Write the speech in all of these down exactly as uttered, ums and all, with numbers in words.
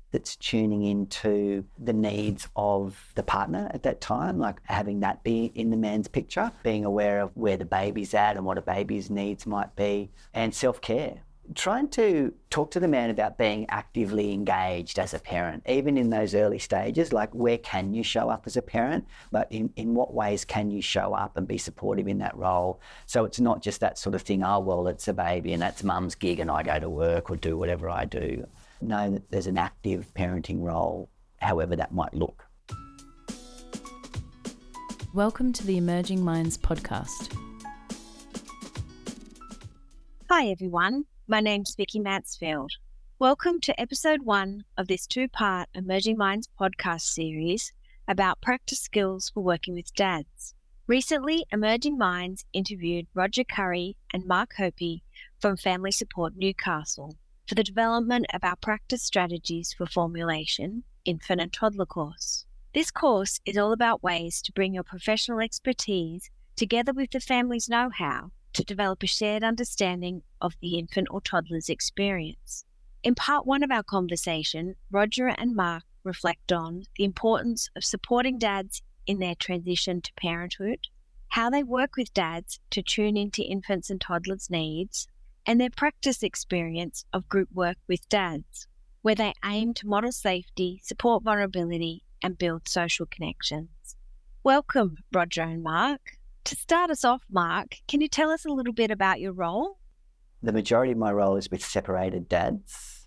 that's tuning into the needs of the partner at that time, like having that be in the man's picture, being aware of where the baby's at and what a baby's needs might be, and self-care. Trying to talk to the man about being actively engaged as a parent, even in those early stages, like where can you show up as a parent, but in, in what ways can you show up and be supportive in that role? So it's not just that sort of thing, oh, well, it's a baby and that's mum's gig and I go to work or do whatever I do. Know that there's an active parenting role, however that might look. Welcome to the Emerging Minds podcast. Hi everyone. My name's Vicky Mansfield. Welcome to episode one of this two-part Emerging Minds podcast series about practice skills for working with dads. Recently, Emerging Minds interviewed Roger Curry and Mark Hopi from Family Support Newcastle for the development of our practice strategies for formulation, infant and toddler course. This course is all about ways to bring your professional expertise together with the family's know-how to develop a shared understanding of the infant or toddler's experience. In part one of our conversation, Roger and Mark reflect on the importance of supporting dads in their transition to parenthood, how they work with dads to tune into infants and toddlers' needs, and their practice experience of group work with dads, where they aim to model safety, support vulnerability, and build social connections. Welcome, Roger and Mark. To start us off, Mark, can you tell us a little bit about your role? The majority of my role is with separated dads.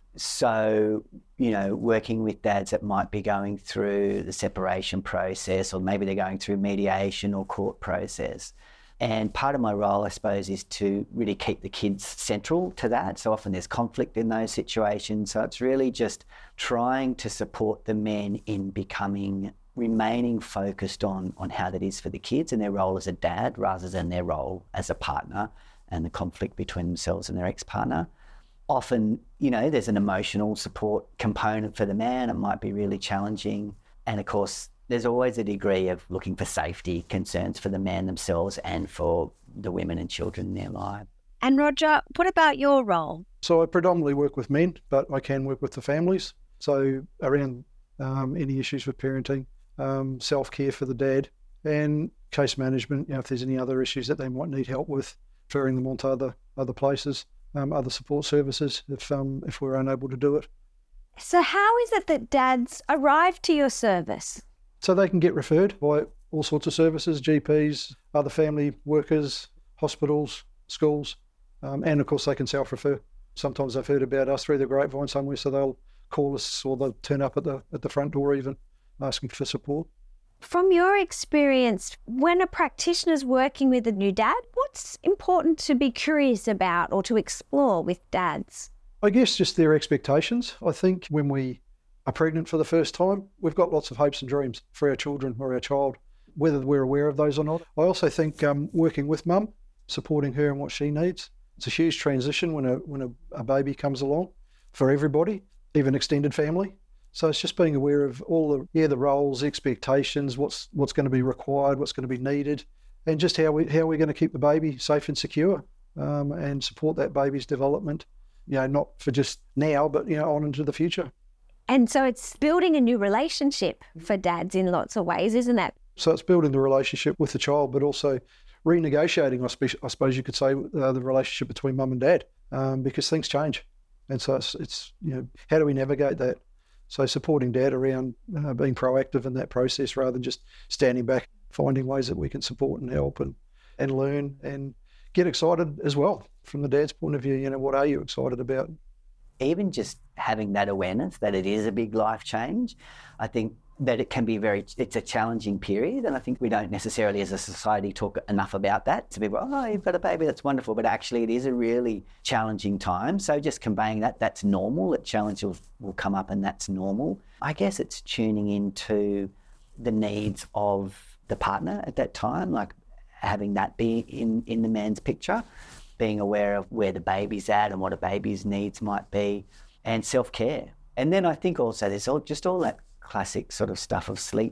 So, you know, working with dads that might be going through the separation process, or maybe they're going through mediation or court process. And part of my role, I suppose, is to really keep the kids central to that. So often there's conflict in those situations. So it's really just trying to support the men in becoming remaining focused on, on how that is for the kids and their role as a dad rather than their role as a partner and the conflict between themselves and their ex-partner. Often, you know, there's an emotional support component for the man. It might be really challenging. And of course, there's always a degree of looking for safety concerns for the man themselves and for the women and children in their life. And Roger, what about your role? So I predominantly work with men, but I can work with the families. So around um, any issues with parenting, Um, self-care for the dad, and case management, you know, if there's any other issues that they might need help with, referring them on to other, other places, um, other support services if um, if we're unable to do it. So how is it that dads arrive to your service? So they can get referred by all sorts of services, G Ps, other family workers, hospitals, schools, um, and of course they can self-refer. Sometimes they've heard about us through the grapevine somewhere, so they'll call us or they'll turn up at the at the front door even, asking for support. From your experience, when a practitioner's working with a new dad, what's important to be curious about or to explore with dads? I guess just their expectations. I think when we are pregnant for the first time, we've got lots of hopes and dreams for our children or our child, whether we're aware of those or not. I also think um, working with mum, supporting her and what she needs. It's a huge transition when a when a, a baby comes along for everybody, even extended family. So it's just being aware of all the yeah the roles, expectations, what's what's going to be required, what's going to be needed, and just how we how we're going to keep the baby safe and secure, um, and support that baby's development. You know, not for just now, but you know, on into the future. And so it's building a new relationship for dads in lots of ways, isn't it? So it's building the relationship with the child, but also renegotiating, I, spe- I suppose you could say, uh, the relationship between mum and dad, um, because things change, and so it's, it's you know how do we navigate that? So supporting dad around uh, being proactive in that process rather than just standing back, finding ways that we can support and help and, and learn and get excited as well from the dad's point of view. You know, what are you excited about? Even just having that awareness that it is a big life change, I think that it can be very, it's a challenging period. And I think we don't necessarily as a society talk enough about that to people, oh, you've got a baby, that's wonderful. But actually it is a really challenging time. So just conveying that, that's normal, that challenge will, will come up and that's normal. I guess it's tuning into the needs of the partner at that time, like having that be in, in the man's picture, being aware of where the baby's at and what a baby's needs might be, and self-care. And then I think also there's all, just all that classic sort of stuff of sleep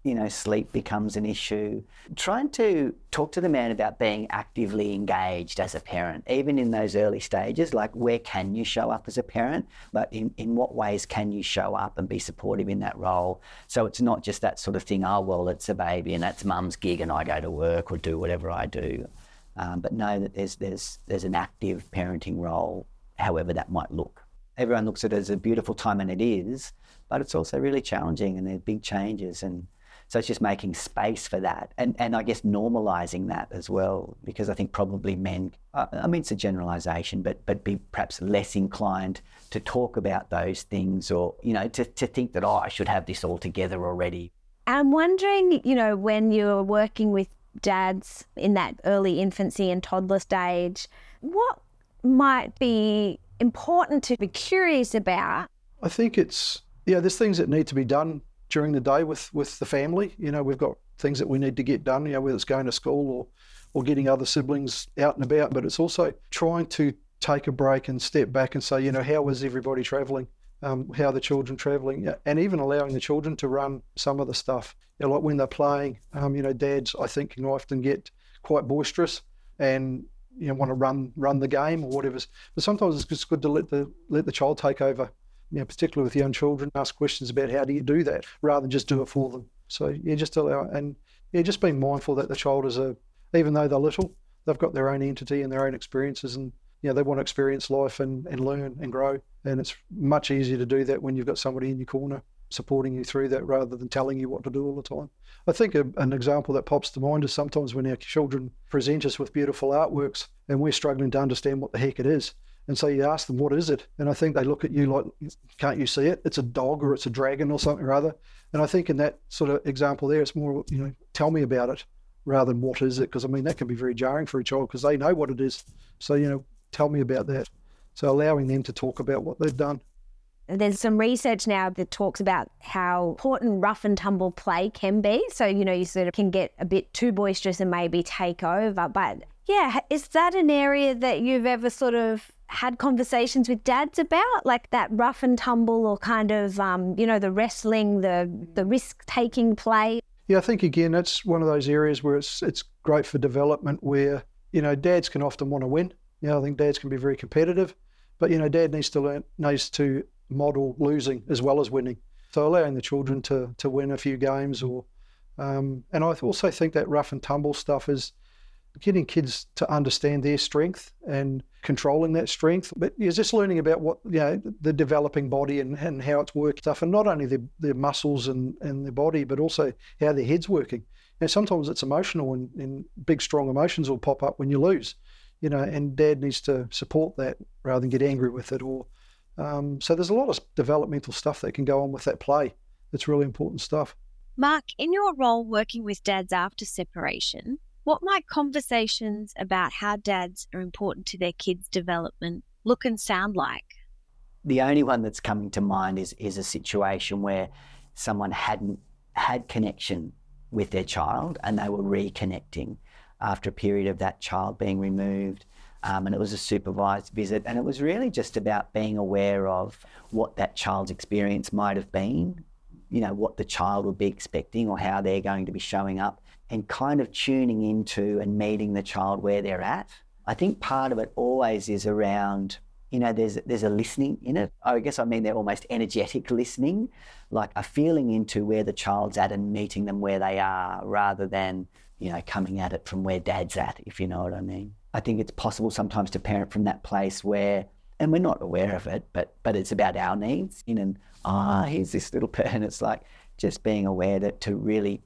you know, sleep becomes an issue. Trying to talk to the man about being actively engaged as a parent, even in those early stages, like where can you show up as a parent, but in, in what ways can you show up and be supportive in that role? So it's not just that sort of thing, oh, well, it's a baby and that's mum's gig and I go to work or do whatever I do. Um, but know that there's, there's, there's an active parenting role, however that might look. Everyone looks at it as a beautiful time, and it is, but it's also really challenging and there are big changes. And so it's just making space for that and, and I guess normalising that as well, because I think probably men, I mean, it's a generalisation, but but be perhaps less inclined to talk about those things or, you know, to, to think that, oh, I should have this all together already. I'm wondering, you know, when you're working with dads in that early infancy and toddler stage, what might be important to be curious about? I think it's, yeah, there's things that need to be done during the day with, with the family. You know, we've got things that we need to get done, you know, whether it's going to school or, or getting other siblings out and about, but it's also trying to take a break and step back and say, you know, how was everybody travelling? Um, how are the children travelling? And even allowing the children to run some of the stuff. You know, like when they're playing, um, you know, dads, I think, can often get quite boisterous and, you know, want to run run the game or whatever. But sometimes it's just good to let the let the child take over. You know, particularly with young children, ask questions about how do you do that rather than just do it for them. So yeah, just allow, and yeah, just being mindful that the child is a, even though they're little, they've got their own entity and their own experiences, and you know they want to experience life and, and learn and grow. And it's much easier to do that when you've got somebody in your corner supporting you through that rather than telling you what to do all the time. I think a, an example that pops to mind is sometimes when our children present us with beautiful artworks and we're struggling to understand what the heck it is. And so you ask them, what is it? And I think they look at you like, can't you see it? It's a dog or it's a dragon or something or other. And I think in that sort of example there, it's more, you know, tell me about it rather than what is it? Because, I mean, that can be very jarring for a child because they know what it is. So, you know, tell me about that. So allowing them to talk about what they've done. There's some research now that talks about how important rough and tumble play can be. So, you know, you sort of can get a bit too boisterous and maybe take over. But yeah, is that an area that you've ever sort of had conversations with dads about, like that rough and tumble or kind of, um, you know, the wrestling, the the risk-taking play? Yeah, I think, again, that's one of those areas where it's it's great for development where, you know, dads can often want to win. You know, I think dads can be very competitive, but, you know, dad needs to learn, needs to model losing as well as winning. So allowing the children to to win a few games or, um, and I also think that rough and tumble stuff is getting kids to understand their strength and controlling that strength. But you're just learning about what, you know, the developing body and, and how it's working stuff, and not only their, their muscles and, and their body, but also how their head's working. And sometimes it's emotional and, and big, strong emotions will pop up when you lose, you know, and dad needs to support that rather than get angry with it. Or um, so there's a lot of developmental stuff that can go on with that play. That's really important stuff. Mark, in your role working with dads after separation, what might conversations about how dads are important to their kids' development look and sound like? The only one that's coming to mind is is a situation where someone hadn't had connection with their child and they were reconnecting after a period of that child being removed. Um, and it was a supervised visit, and it was really just about being aware of what that child's experience might have been, you know, what the child would be expecting or how they're going to be showing up, and kind of tuning into and meeting the child where they're at. I think part of it always is around, you know, there's there's a listening in it. I guess I mean they're almost energetic listening, like a feeling into where the child's at and meeting them where they are rather than, you know, coming at it from where dad's at, if you know what I mean. I think it's possible sometimes to parent from that place where, and we're not aware of it, but but it's about our needs. You know, ah, oh, here's this little person. It's like just being aware that to really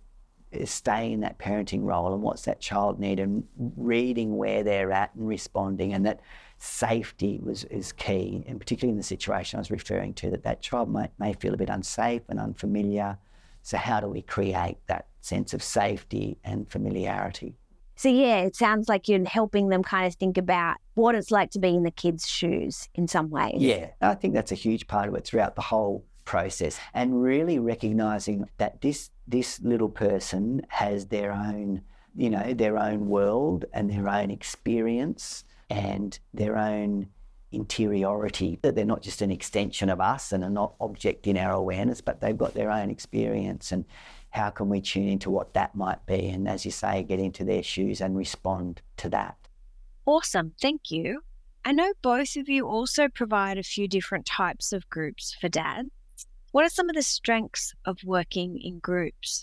stay in that parenting role and what's that child need, and reading where they're at and responding, and that safety was is key, and particularly in the situation I was referring to, that that child may, may feel a bit unsafe and unfamiliar. So how do we create that sense of safety and familiarity? So yeah, it sounds like you're helping them kind of think about what it's like to be in the kids' shoes in some ways. Yeah, I think that's a huge part of it throughout the whole process, and really recognising that this this little person has their own, you know, their own world and their own experience and their own interiority, that they're not just an extension of us and are not object in our awareness, but they've got their own experience, and how can we tune into what that might be, and as you say, get into their shoes and respond to that. Awesome, thank you. I know both of you also provide a few different types of groups for dads. What are some of the strengths of working in groups?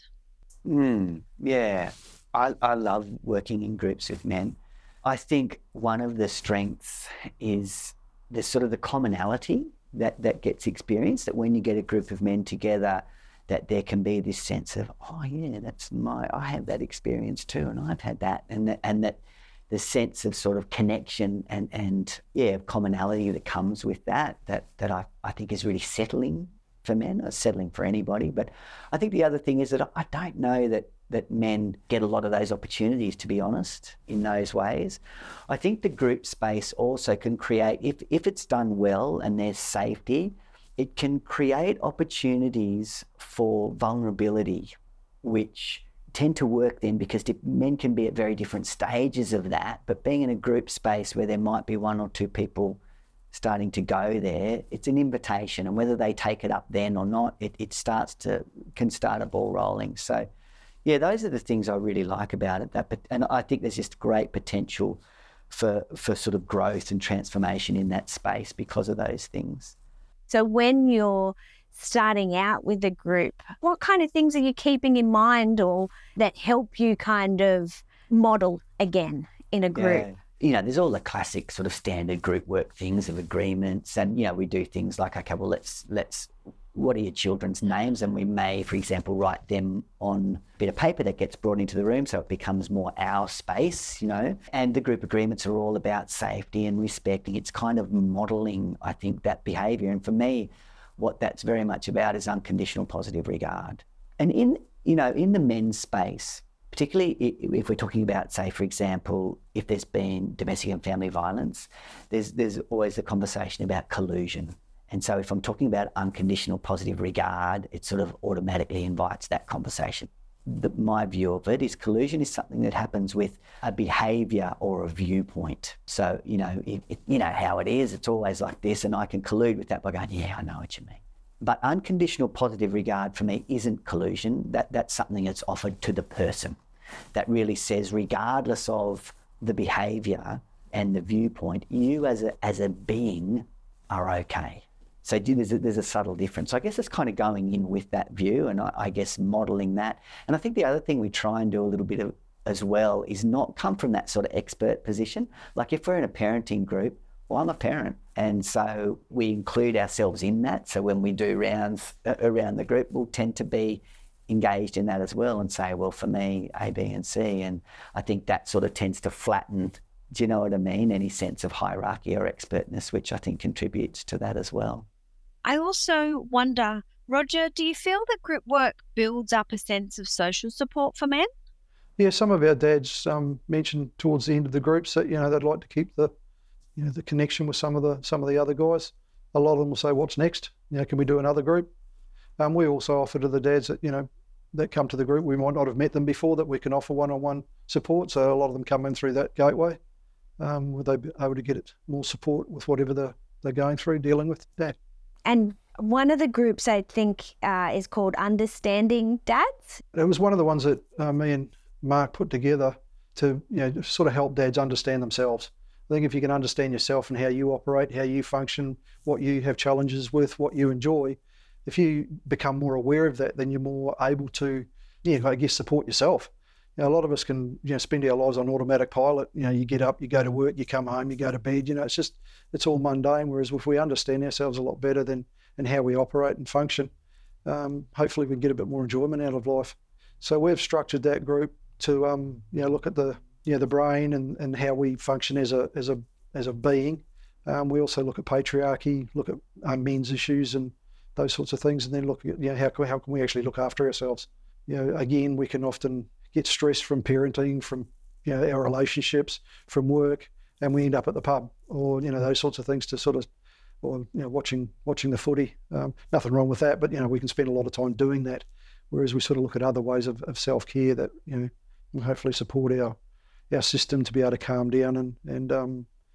Mm, yeah, I, I love working in groups with men. I think one of the strengths is the sort of the commonality that, that gets experienced, that when you get a group of men together, that there can be this sense of, oh yeah, that's my, I have that experience too, and I've had that, and that, and that the sense of sort of connection and, and yeah, commonality that comes with that, that, that I, I think is really settling for men, or settling for anybody. But I think the other thing is that I don't know that that men get a lot of those opportunities, to be honest, in those ways. I think the group space also can create, if, if it's done well and there's safety, it can create opportunities for vulnerability, which tend to work then because men can be at very different stages of that. But being in a group space where there might be one or two people starting to go there, it's an invitation, and whether they take it up then or not, it, it starts to, can start a ball rolling. So yeah, those are the things I really like about it. That, and I think there's just great potential for for sort of growth and transformation in that space because of those things. So when you're starting out with a group, what kind of things are you keeping in mind, or that help you kind of model again in a group? Yeah. You know, there's all the classic sort of standard group work things of agreements, and, you know, we do things like, okay, well, let's, let's, what are your children's names? And we may, for example, write them on a bit of paper that gets brought into the room so it becomes more our space, you know. And the group agreements are all about safety and respecting. It's kind of modelling, I think, that behaviour. And for me, what that's very much about is unconditional positive regard. And in, you know, in the men's space, particularly if we're talking about, say, for example, if there's been domestic and family violence, there's there's always a conversation about collusion. And so if I'm talking about unconditional positive regard, it sort of automatically invites that conversation. The, my view of it is collusion is something that happens with a behaviour or a viewpoint. So, you know, it, it, you know how it is, it's always like this, and I can collude with that by going, yeah, I know what you mean. But unconditional positive regard for me isn't collusion. That, that's something that's offered to the person. That really says, regardless of the behaviour and the viewpoint, you as a as a being are okay. So there's a, there's a subtle difference. So I guess it's kind of going in with that view, and I, I guess modelling that. And I think the other thing we try and do a little bit of as well is not come from that sort of expert position. Like if we're in a parenting group, well, I'm a parent, and so we include ourselves in that. So when we do rounds around the group, we'll tend to be engaged in that as well and say, well, for me, A, B and C. And I think that sort of tends to flatten, do you know what I mean, any sense of hierarchy or expertness, which I think contributes to that as well. I also wonder, Roger, do you feel that group work builds up a sense of social support for men? Yeah, some of our dads um, mentioned towards the end of the groups that, you know, they'd like to keep the, you know, the connection with some of the some of the other guys. A lot of them will say, what's next? You know, can we do another group? Um, we also offer to the dads that, you know, that come to the group, we might not have met them before, that we can offer one-on-one support. So a lot of them come in through that gateway, um, where they'll be able to get it more support with whatever they're, they're going through, dealing with that. And one of the groups I think uh, is called Understanding Dads. It was one of the ones that uh, me and Mark put together to, you know, sort of help dads understand themselves. I think if you can understand yourself and how you operate, how you function, what you have challenges with, what you enjoy, if you become more aware of that, then you're more able to, yeah, I guess, support yourself. You know, a lot of us can, you know, spend our lives on automatic pilot. You know, you get up, you go to work, you come home, you go to bed. You know, it's just, it's all mundane. Whereas if we understand ourselves a lot better than and how we operate and function, um, hopefully we can get a bit more enjoyment out of life. So we've structured that group to, um, you know, look at the, you know, the brain and, and how we function as a as a as a being. Um, we also look at patriarchy, look at um, men's issues and those sorts of things, and then look at, you know, how can, how can we actually look after ourselves? You know, again, we can often get stressed from parenting, from, you know, our relationships, from work, and we end up at the pub or, you know, those sorts of things to sort of, or, you know, watching watching the footy. Um, nothing wrong with that, but, you know, we can spend a lot of time doing that, whereas we sort of look at other ways of, of self-care that, you know, will hopefully support our our system to be able to calm down and, and um,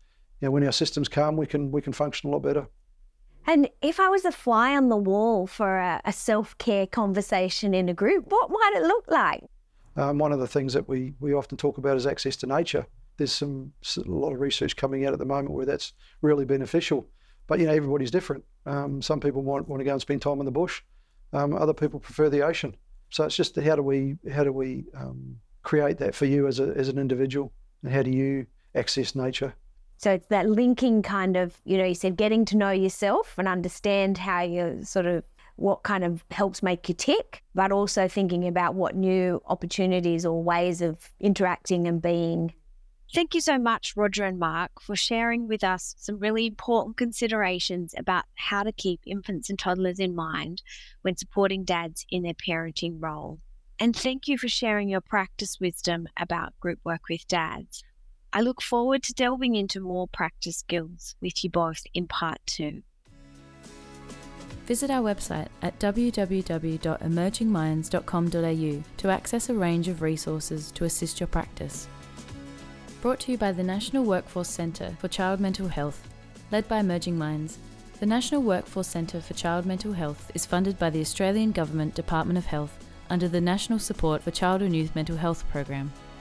you know, when our system's calm, we can we can function a lot better. And if I was a fly on the wall for a, a self-care conversation in a group, what might it look like? Um, one of the things that we, we often talk about is access to nature. There's some a lot of research coming out at the moment where that's really beneficial. But, you know, everybody's different. Um, some people want, want to go and spend time in the bush. Um, other people prefer the ocean. So it's just how do we how do we um, create that for you as a as an individual, and how do you access nature? So it's that linking kind of, you know, you said getting to know yourself and understand how you sort of, what kind of helps make you tick, but also thinking about what new opportunities or ways of interacting and being. Thank you so much, Roger and Mark, for sharing with us some really important considerations about how to keep infants and toddlers in mind when supporting dads in their parenting role. And thank you for sharing your practice wisdom about group work with dads. I look forward to delving into more practice skills with you both in part two. Visit our website at w w w dot emerging minds dot com dot a u to access a range of resources to assist your practice. Brought to you by the National Workforce Centre for Child Mental Health, led by Emerging Minds. The National Workforce Centre for Child Mental Health is funded by the Australian Government Department of Health under the National Support for Child and Youth Mental Health Program.